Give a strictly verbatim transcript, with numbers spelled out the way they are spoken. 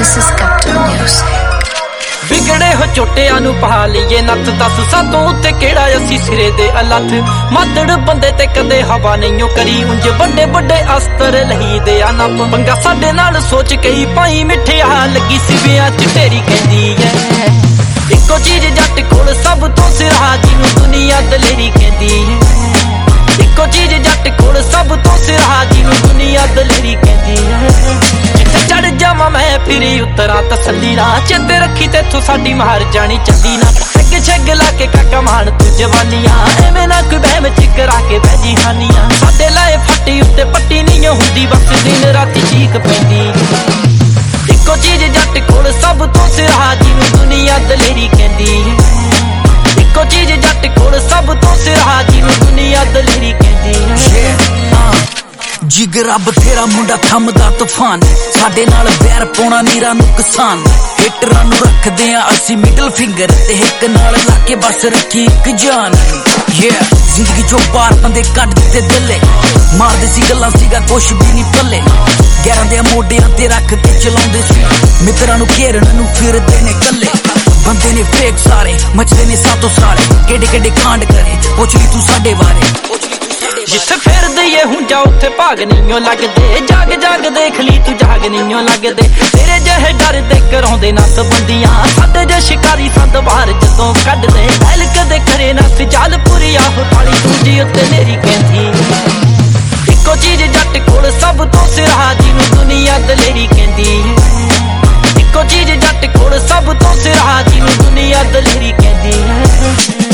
This is Captain Music. बिगड़े हो चोटिया नू पा लीए नत दस सातों उत्ते केड़ा असी सिरे दे अलथ मातड़ बंदे ते कदे हवा नहीं करी उंज बड़े बड़े अस्तर लही दे नप पंगा साडे नाल सोच कई पाई मिठिया लगी सिवियां च तेरी कहंदी है इको चीज जट कोल सब तो सिरा जिनू दुनिया दलेरी कहंदी है इको चीज जट कोल सब तो सिरा जिनू दुनिया दलेरी कहंदी है चढ़ जावा मैं फिरी उतरा तसली ना चेते रखी तेथों साडी मार जानी चली ना छग छग ला के काका मान तू जवानियां एवें ना कोई बहम चिकरा के बैजी हानियां साडे लाए फट्टी उत्ते पट्टी नहीं हुंदी बस दिन राती चीख पैंदी इको चीज जट कोल सब तो सिरा जिनू दुनिया दलेरी कहंदी है इको चीज जट कोल सब तो सिरा जिनू दुनिया दलेरी कहंदी है जिगरा बथेरा मुंडा थमदा तूफान साडे नाल बैर पौना नीरा नुकसान हिटरां नू रखदे आ असी मिडल फिंगर ते हिक नाल लाके बस रखी एक जान yeah जिंदगी चो बार बंदे कट दिते दिले मारदे सी गल्लां सीगा कुछ भी नहीं पल्ले गैरां दे मोडियां ते रख के चलाउंदे सी मित्रां नू घेरन नू फिरदे ने कल्ले बंदे ने फेक सारे मचदे ने सातों सारे केडे केडे कांड करे पुछ ली तू साडे बारे जिथे फिर दे हूं जा उत्थे भाग नहीं लगदे जाग जाग देख ली तू जाग नहीं लगदे तेरे जहे डर दे कराउंदे नस बंदियां साडे जे शिकारी संद बाहर जदों कढदे बैल कदे करे नस चाल पूरी आहो ताली दूजी उत्ते मेरी कहंदी इको चीज जट कोल सब तो सिरा जिनू दुनिया दलेरी कहंदी इको चीज जट कोल सब तो सिरा जिनू दुनिया दलेरी कहंदी